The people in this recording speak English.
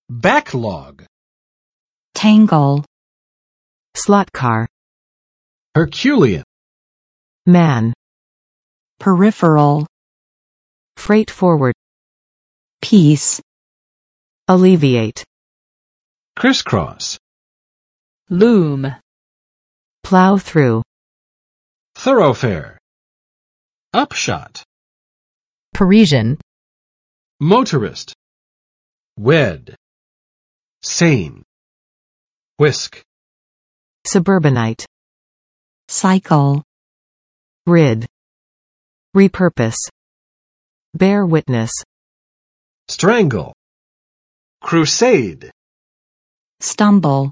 Backlog. Tangle, Slot car. Herculean. Man. peripheral, Freight forward. piece, Alleviate. Crisscross. Loom. Plow through. Thoroughfare. Upshot. Parisian. Motorist. Wed. Sane. Whisk. Suburbanite. cycle, Rid. Repurpose. Bear witness. Strangle. Crusade. stumble,